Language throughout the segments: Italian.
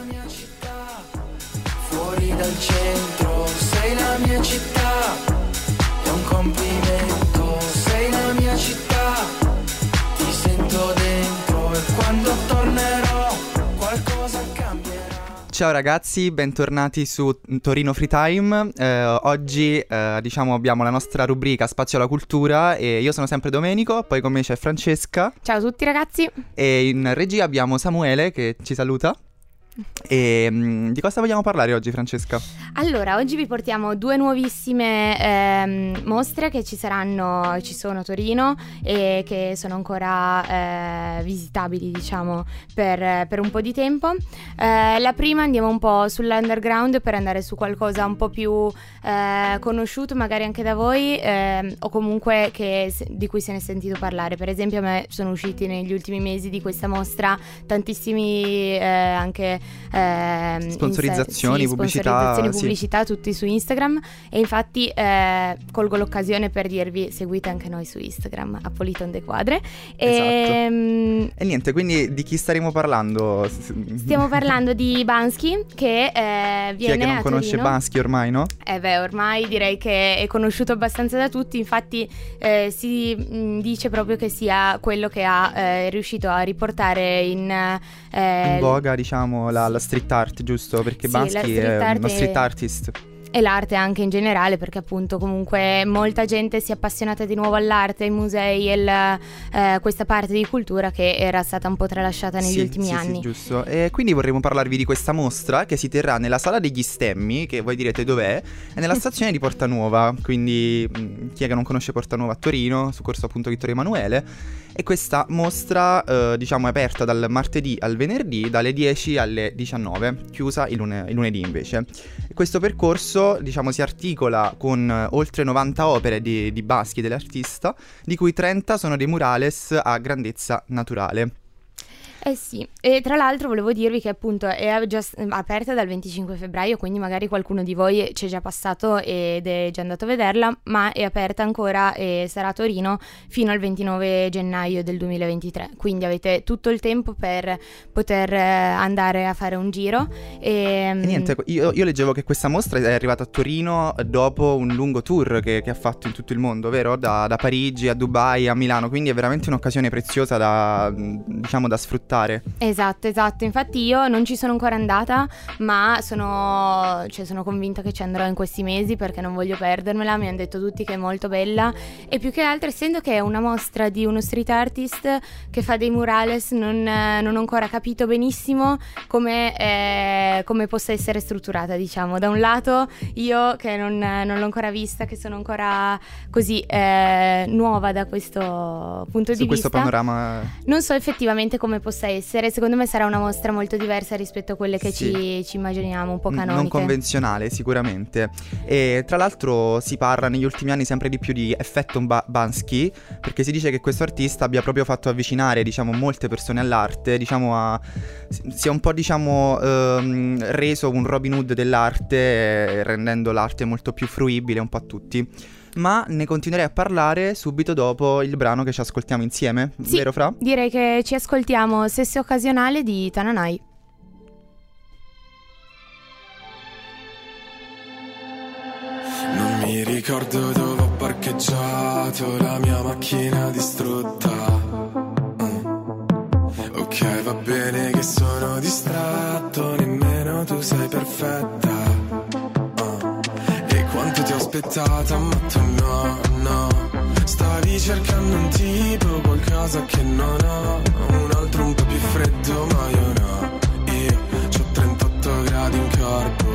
mia città, fuori dal centro, sei la mia città, è un complimento, sei la mia città, ti sento dentro e quando tornerò qualcosa cambierà. Ciao ragazzi, bentornati su Torino Free Time. Oggi diciamo abbiamo la nostra rubrica Spazio alla Cultura e io sono sempre Domenico, poi con me c'è Francesca. Ciao a tutti ragazzi. E in regia abbiamo Samuele che ci saluta. E di cosa vogliamo parlare oggi, Francesca? Allora, oggi vi portiamo due nuovissime mostre che ci sono a Torino e che sono ancora visitabili, diciamo, per un po' di tempo. La prima andiamo un po' sull'underground per andare su qualcosa un po' più conosciuto magari anche da voi o comunque di cui se ne è sentito parlare. Per esempio a me sono usciti negli ultimi mesi di questa mostra tantissimi anche sponsorizzazioni, pubblicità, tutti su Instagram, e infatti colgo l'occasione per dirvi seguite anche noi su Instagram a Politon de Quadre. Esatto. E niente, quindi di chi staremo parlando? Stiamo parlando di Bansky che viene chi è che non conosce Torino. Bansky ormai, no? Ormai direi che è conosciuto abbastanza da tutti, infatti si dice proprio che sia quello che è riuscito a riportare in voga, diciamo, la street art, giusto? Perché sì, Bansky è uno street artist. E l'arte anche in generale, perché appunto comunque molta gente si è appassionata di nuovo all'arte, ai musei e questa parte di cultura che era stata un po' tralasciata negli ultimi anni. Sì, giusto. E quindi vorremmo parlarvi di questa mostra che si terrà nella Sala degli Stemmi, che voi direte dov'è, è nella stazione di Porta Nuova, quindi chi è che non conosce Porta Nuova a Torino, su corso appunto Vittorio Emanuele. E questa mostra diciamo è aperta dal martedì al venerdì dalle 10 alle 19, chiusa il lunedì invece. E questo percorso diciamo si articola con oltre 90 opere di Bansky, dell'artista, di cui 30 sono dei murales a grandezza naturale. Sì, e tra l'altro volevo dirvi che appunto è già aperta dal 25 febbraio, quindi magari qualcuno di voi c'è già passato ed è già andato a vederla, ma è aperta ancora e sarà a Torino fino al 29 gennaio del 2023, quindi avete tutto il tempo per poter andare a fare un giro. E niente, io leggevo che questa mostra è arrivata a Torino dopo un lungo tour che ha fatto in tutto il mondo, vero? Da Parigi a Dubai a Milano, quindi è veramente un'occasione preziosa da sfruttare. Esatto, infatti io non ci sono ancora andata, ma sono convinta che ci andrò in questi mesi perché non voglio perdermela. Mi hanno detto tutti che è molto bella e più che altro, essendo che è una mostra di uno street artist che fa dei murales, non ho ancora capito benissimo come possa essere strutturata, diciamo. Da un lato io che non l'ho ancora vista, che sono ancora così nuova da questo punto di vista, questo panorama, non so effettivamente come possa essere. Secondo me sarà una mostra molto diversa rispetto a quelle che ci immaginiamo, un po' canoniche, non convenzionale sicuramente. E tra l'altro si parla negli ultimi anni sempre di più di effetto Bansky, perché si dice che questo artista abbia proprio fatto avvicinare molte persone all'arte, sia un po' reso un Robin Hood dell'arte, rendendo l'arte molto più fruibile un po' a tutti. Ma ne continuerei a parlare subito dopo il brano che ci ascoltiamo insieme, sì, vero Fra? Direi che ci ascoltiamo Sesso Occasionale di Tananai. Non mi ricordo dove ho parcheggiato la mia macchina distrutta. Ok, va bene che sono distratto, nemmeno tu sei perfetta. Quanto ti ho aspettata, ma tu no. Stavi cercando un tipo, qualcosa che non ho. Un altro un po' più freddo, ma io no. Io c'ho 38 gradi in corpo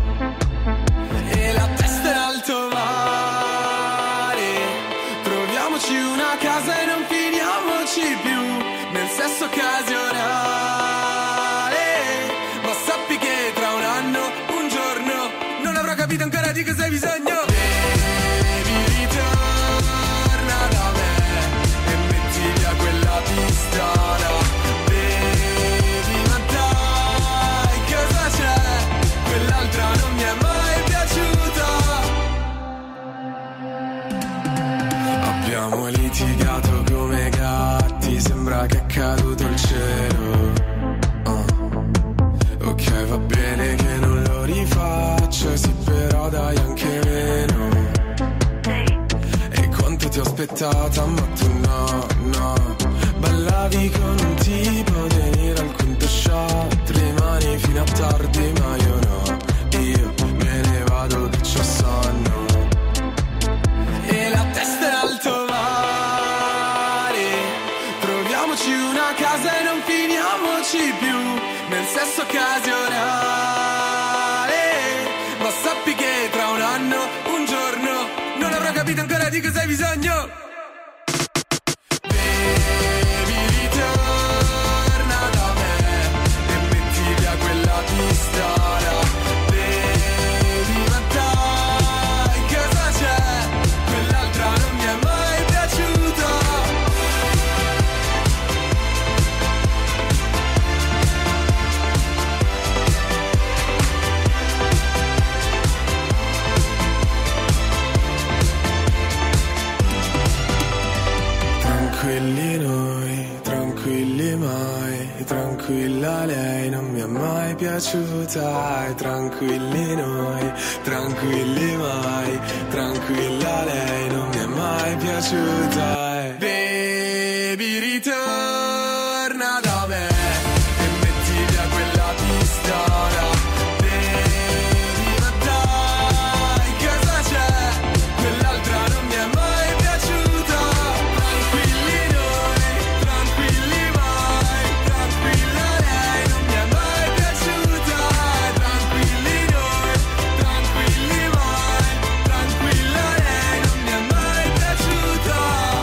e la testa in alto mare. Troviamoci una casa e non finiamoci più nel sesso occasionale. Ma sappi che tra un anno, un giorno, non avrò capito ancora di cosa hai bisogno. Baby, ritorna da me e metti via quella pistola. Baby, ma dai, cosa c'è? Quell'altra non mi è mai piaciuta. Abbiamo litigato come gatti, sembra che è caduto il cielo. Ok, aspettata ma tu no, no. Ballavi con un tipo, venire al quinto shot, rimani fino a tardi ma io no. Io me ne vado che c'ho sonno e la testa in alto mare. Troviamoci una casa e non finiamoci più nel sesso occasionale. Ma sappi che tra un anno, un giorno, non avrò capito ancora di cosa hai bisogno. Baby, ritorna da me e metti via quella pistola. Baby, ma dai, cosa c'è? Quell'altra non mi è mai piaciuta. Tranquilli noi, tranquilli mai, tranquilla lei non mi è mai piaciuta. E tranquilli noi, tranquilli mai, tranquilla lei non mi è mai piaciuta. Baby, ritorna da me e metti via quella pistola. Baby, ma dai, cosa c'è? Quell'altra non mi è mai piaciuta. Tranquilli noi, tranquilli mai, tranquilla lei non mi è mai piaciuta. Tranquilli noi, tranquilli mai, tranquilla lei non mi è mai piaciuta.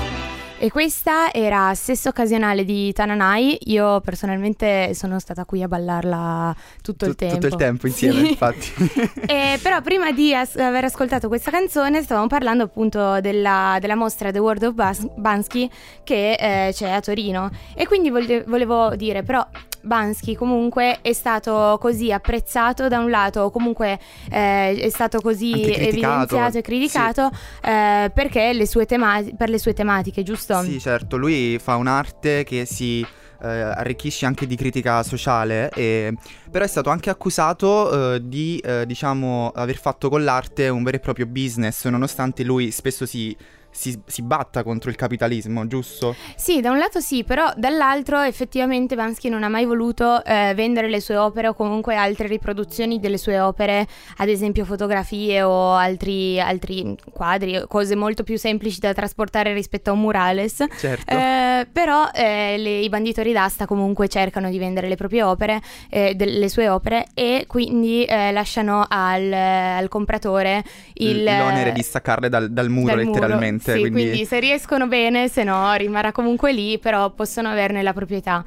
E questa era Sesso occasionale di Tananai. Io personalmente sono stata qui a ballarla tutto il tempo. Tutto il tempo insieme, Sì. infatti. Però prima di aver ascoltato questa canzone stavamo parlando appunto della mostra The World of Bansky che c'è a Torino. E quindi volevo dire, però Bansky comunque è stato così apprezzato da un lato, o comunque è stato così Anche criticato. evidenziato e criticato, perché per le sue tematiche, giusto? Sì, certo, lui fa un'arte che si arricchisce anche di critica sociale, però è stato anche accusato di, diciamo, aver fatto con l'arte un vero e proprio business, nonostante lui spesso si batta contro il capitalismo, giusto? Sì, da un lato sì, però dall'altro effettivamente Bansky non ha mai voluto vendere le sue opere o comunque altre riproduzioni delle sue opere, ad esempio fotografie o altri quadri, cose molto più semplici da trasportare rispetto a un murales. Certo. Però i banditori d'asta comunque cercano di vendere le proprie opere, le sue opere, e quindi lasciano al compratore l'onere di staccarle dal muro, letteralmente. Sì, quindi se riescono bene, se no rimarrà comunque lì, però possono averne la proprietà.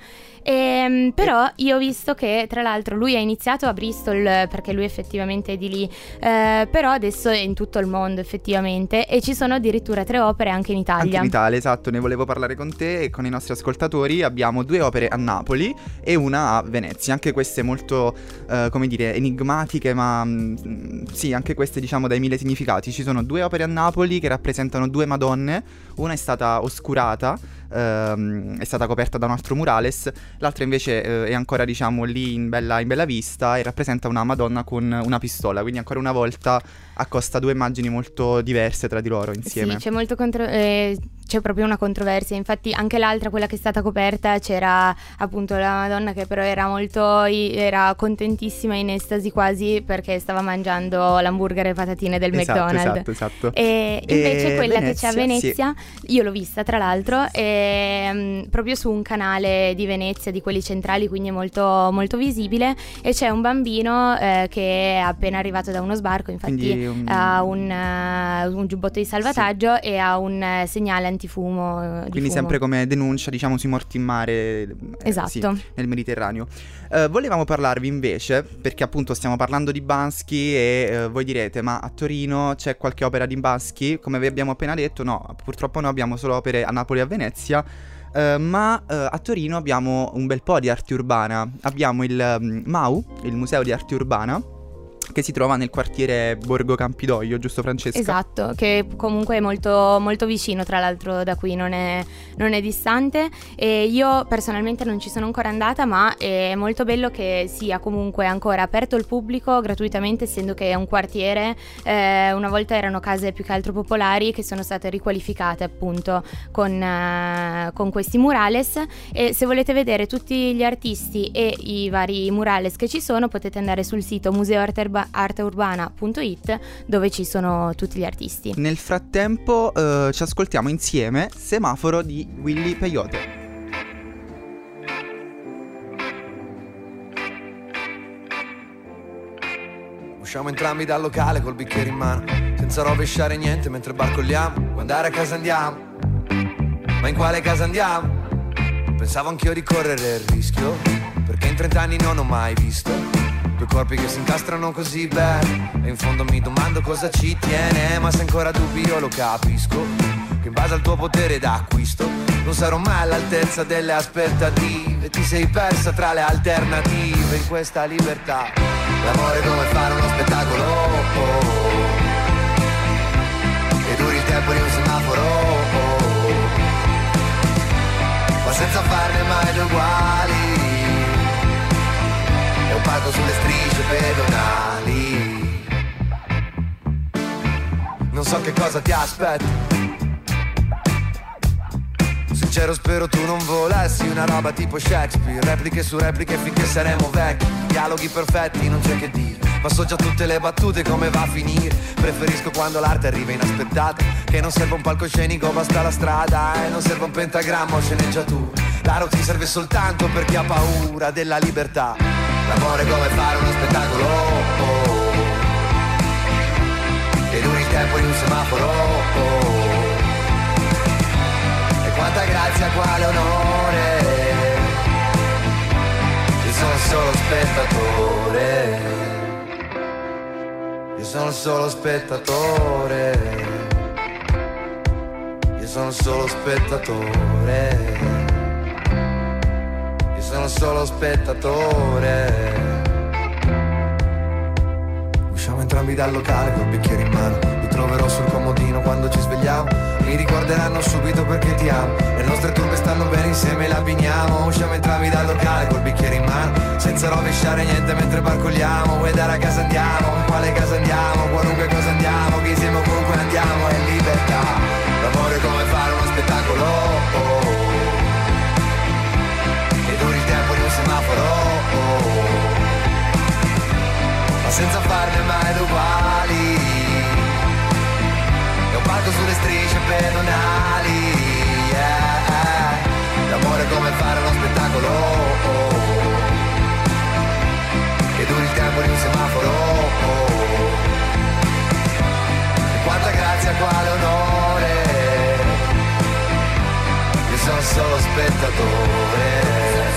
Però io ho visto che tra l'altro lui ha iniziato a Bristol, perché lui effettivamente è di lì, però adesso è in tutto il mondo effettivamente, e ci sono addirittura 3 opere anche in Italia. Anche in Italia, esatto, ne volevo parlare con te e con i nostri ascoltatori. Abbiamo 2 opere a Napoli e una a Venezia, anche queste molto, come dire, enigmatiche, ma sì, anche queste diciamo dai 1000 significati. Ci sono 2 opere a Napoli che rappresentano 2 Madonne, una è stata oscurata, è stata coperta da un altro murales, l'altra invece è ancora diciamo lì in bella vista e rappresenta una Madonna con una pistola, quindi ancora una volta accosta 2 immagini molto diverse tra di loro insieme. Sì, c'è proprio una controversia, infatti anche l'altra, quella che è stata coperta, c'era appunto la Madonna che però era contentissima, in estasi quasi, perché stava mangiando l'hamburger e patatine del McDonald's. Esatto. E invece quella Venezia, che c'è a Venezia, sì. Io l'ho vista tra l'altro, proprio su un canale di Venezia, di quelli centrali, quindi è molto, molto visibile, e c'è un bambino che è appena arrivato da uno sbarco, infatti ha un giubbotto di salvataggio, sì, e ha un segnale antifumo. Quindi fumo. sempre come denuncia, diciamo, sui morti in mare, esatto, sì, nel Mediterraneo. Volevamo parlarvi invece, perché appunto stiamo parlando di Bansky e voi direte, ma a Torino c'è qualche opera di Bansky? Come vi abbiamo appena detto, no, purtroppo noi abbiamo solo opere a Napoli e a Venezia. Ma a Torino abbiamo un bel po' di arte urbana. Abbiamo il MAU, il Museo di Arte Urbana, che si trova nel quartiere Borgo Campidoglio, giusto Francesca? Esatto, che comunque è molto, molto vicino, tra l'altro da qui non è distante, e io personalmente non ci sono ancora andata, ma è molto bello che sia comunque ancora aperto al pubblico gratuitamente, essendo che è un quartiere, una volta erano case più che altro popolari che sono state riqualificate appunto con questi murales, e se volete vedere tutti gli artisti e i vari murales che ci sono potete andare sul sito museoarteurbana.it, dove ci sono tutti gli artisti. Nel frattempo ci ascoltiamo insieme Semaforo di Willy Peyote. Usciamo entrambi dal locale col bicchiere in mano, senza rovesciare niente mentre barcolliamo. Vuoi andare a casa andiamo, ma in quale casa andiamo? Pensavo anch'io di correre il rischio, perché in 30 anni non ho mai visto due corpi che si incastrano così bene. E in fondo mi domando cosa ci tiene, ma se ancora dubbi io lo capisco, che in base al tuo potere d'acquisto non sarò mai all'altezza delle aspettative. Ti sei persa tra le alternative in questa libertà. L'amore è come fare uno spettacolo, che duri il tempo di un semaforo, ma senza farne mai due uguali. È un palco sulle strisce pedonali. Non so che cosa ti aspetti, sincero spero tu non volessi una roba tipo Shakespeare, repliche su repliche finché saremo vecchi, dialoghi perfetti, non c'è che dire, ma so già tutte le battute come va a finire. Preferisco quando l'arte arriva inaspettata, che non serve un palcoscenico, basta la strada, e non serve un pentagramma o sceneggiatura. L'aro ti serve soltanto per chi ha paura della libertà. L'amore è come fare uno spettacolo, e duri il tempo di un semaforo. Quanta grazia, quale onore, io sono solo spettatore, io sono solo spettatore, io sono solo spettatore, io sono solo spettatore. Usciamo entrambi dal locale col bicchiere in mano, li troverò sul comodino quando ci svegliamo. Mi ricorderanno subito perché ti amo, le nostre turbe stanno bene insieme, le abbiniamo. Usciamo entrambi dal locale col bicchiere in mano, senza rovesciare niente mentre barcolliamo. Vuoi andare a casa andiamo, in quale casa andiamo, qualunque cosa andiamo, che insieme comunque andiamo, è libertà. L'amore è come fare uno spettacolo, e duri il tempo di un semaforo, ma senza farne mai due uguali. Parto sulle strisce pedonali, yeah. L'amore è come fare uno spettacolo, che duri il tempo di un semaforo. E quanta grazia, quale onore, io sono solo spettatore.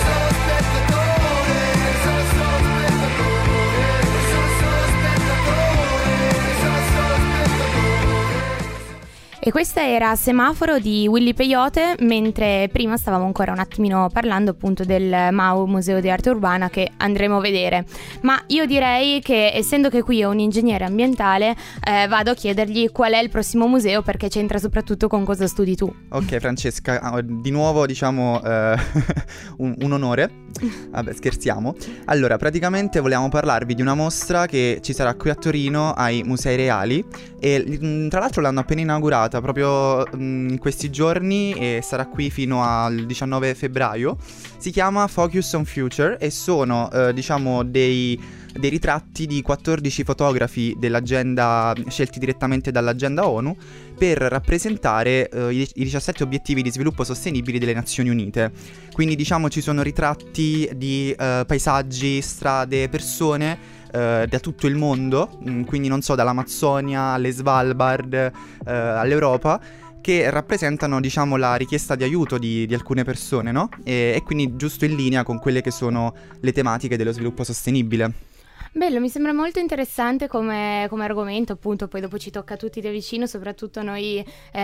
E questa era Semaforo di Willy Peyote, mentre prima stavamo ancora un attimino parlando appunto del MAU, Museo di Arte Urbana, che andremo a vedere. Ma io direi che, essendo che qui è un ingegnere ambientale, vado a chiedergli qual è il prossimo museo, perché c'entra soprattutto con cosa studi tu. Ok Francesca, di nuovo diciamo un onore. Vabbè, scherziamo. Allora, praticamente volevamo parlarvi di una mostra che ci sarà qui a Torino ai Musei Reali, e tra l'altro l'hanno appena inaugurata proprio in questi giorni, e sarà qui fino al 19 febbraio. Si chiama Focus on Future e sono diciamo dei ritratti di 14 fotografi dell'agenda, scelti direttamente dall'agenda ONU, per rappresentare i 17 obiettivi di sviluppo sostenibili delle Nazioni Unite. Quindi diciamo ci sono ritratti di paesaggi, strade, persone da tutto il mondo, quindi non so, dall'Amazzonia alle Svalbard, all'Europa, che rappresentano diciamo la richiesta di aiuto di alcune persone, no? E quindi giusto in linea con quelle che sono le tematiche dello sviluppo sostenibile. Bello, mi sembra molto interessante come argomento, appunto, poi dopo ci tocca a tutti da vicino, soprattutto noi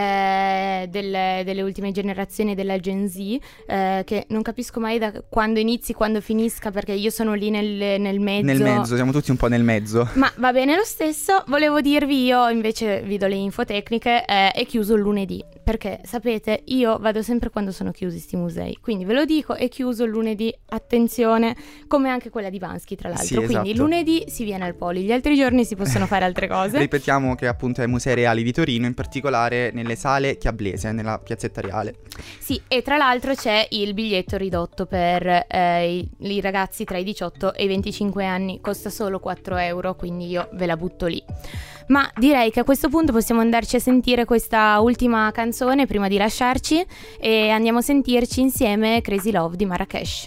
delle ultime generazioni della Gen Z, che non capisco mai da quando inizi, quando finisca, perché io sono lì nel mezzo. Nel mezzo, siamo tutti un po' nel mezzo. Ma va bene lo stesso, volevo dirvi, io invece vi do le info tecniche, è chiuso il lunedì, perché sapete, io vado sempre quando sono chiusi sti musei, quindi ve lo dico, è chiuso il lunedì, attenzione, come anche quella di Bansky tra l'altro, Sì, quindi esatto. lunedì si viene al Poli, gli altri giorni si possono fare altre cose. Ripetiamo che appunto ai Musei Reali di Torino, in particolare nelle sale Chiablese, nella piazzetta Reale. Sì, e tra l'altro c'è il biglietto ridotto per i ragazzi tra i 18 e i 25 anni, costa solo 4 euro, quindi io ve la butto lì. Ma direi che a questo punto possiamo andarci a sentire questa ultima canzone prima di lasciarci, e andiamo a sentirci insieme Crazy Love di Marrakesh.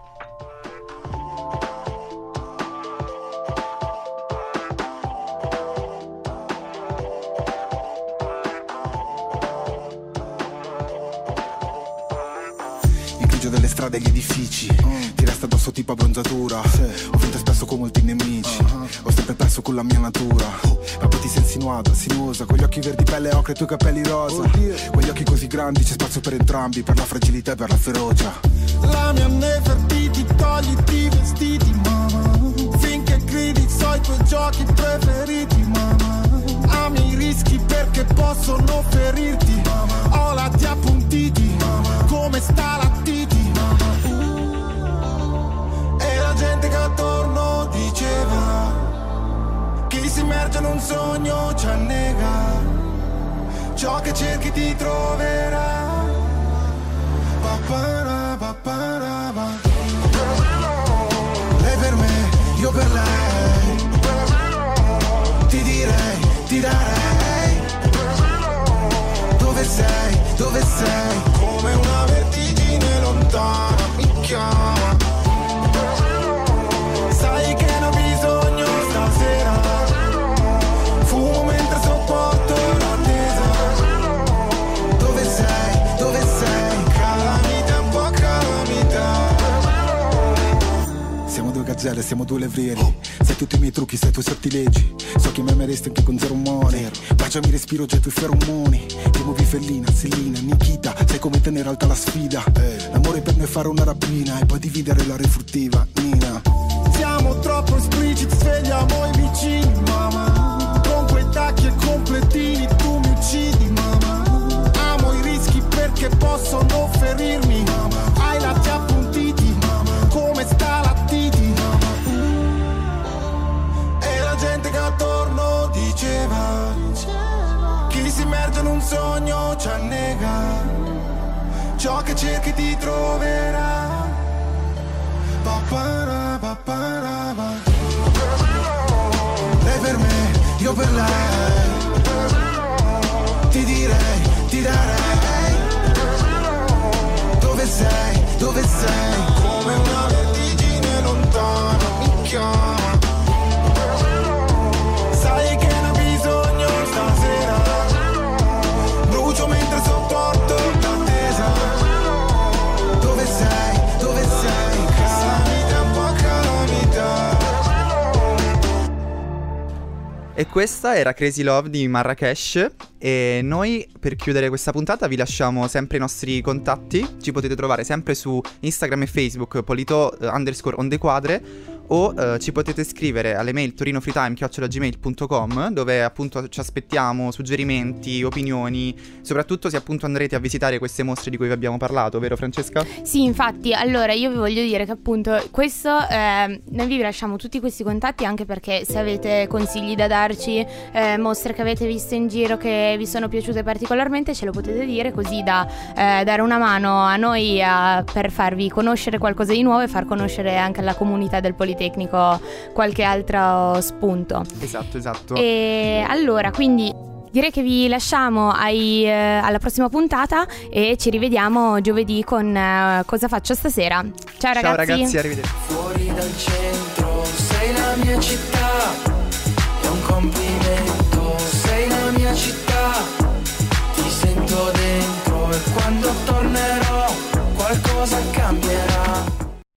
Delle strade e gli edifici ti resta addosso tipo abbronzatura. Ho vinto spesso con molti nemici, ho sempre perso con la mia natura. Ma poi ti sei insinuata, sinuosa, con gli occhi verdi pelle ocre e i tuoi capelli rosa. Quegli occhi così grandi, c'è spazio per entrambi, per la fragilità e per la ferocia. La mia Nefertiti, togliti i vestiti, mamma, finché gridi so i tuoi giochi preferiti, mamma. Ami i rischi perché possono ferirti, mamma. Ho lati appuntiti, mamma, come stalattiti. E la gente che attorno diceva: chi si immerge in un sogno ci annega, ciò che cerchi ti troverà. Papara, papara, pa. Lei per me, io per lei, ti direi, ti darei. Dove sei, dove sei? Come una vertigine lontana mi chiama. Sai che ne ho bisogno stasera, fumo mentre sopporto l'attesa. Dove sei, dove sei? Calamita, un po' calamita. Siamo due gazzelle, siamo due levrieri. Sai tutti i miei trucchi, sai i tuoi sortilegi. So che mi ameresti anche con zero money. Baciami, respiro già i tuoi feromoni. Ti muovi fellina, Selina, Nikita. Sai come tenere alta la sfida. L'amore per noi è fare una rapina e poi dividere la refruttiva, Nina. Siamo troppo espliciti, svegliamo i vicini, mamma. Con quei tacchi e completini tu mi uccidi, mamma. Amo i rischi perché possono ferirmi, mamma. Hai lati appuntiti, mamma, come stalattiti, mamma. E la gente che attorno diceva: chi si immerge in un sogno ci annega, ciò che cerchi ti troverà. Papara, papara, pa. Lei per me, io per lei, ti direi, ti darei. Dove sei, dove sei? Come una vertigine lontana mi chiama. Sai che ne ho bisogno stasera, brucio mentre sopporto l'attesa. Dove sei, dove sei? Calamita, un po' calamita. E questa era Crazy Love di Marrakesh. E noi per chiudere questa puntata vi lasciamo sempre i nostri contatti. Ci potete trovare sempre su Instagram e Facebook polito_ondequadre, o ci potete scrivere alle mail torinofreetime@gmail.com, dove appunto ci aspettiamo suggerimenti, opinioni, soprattutto se appunto andrete a visitare queste mostre di cui vi abbiamo parlato, vero Francesca? Sì, infatti, allora io vi voglio dire che appunto questo, noi vi lasciamo tutti questi contatti anche perché se avete consigli da darci, mostre che avete visto in giro che vi sono piaciute particolarmente, ce lo potete dire, così da dare una mano a noi per farvi conoscere qualcosa di nuovo e far conoscere anche alla comunità del Politecnico qualche altro spunto. Esatto. E allora, quindi direi che vi lasciamo alla prossima puntata e ci rivediamo giovedì con Cosa faccio stasera. Ciao ragazzi. Ciao ragazzi, arrivederci. Fuori dal centro, sei la mia città, è un complimento, sei la mia città.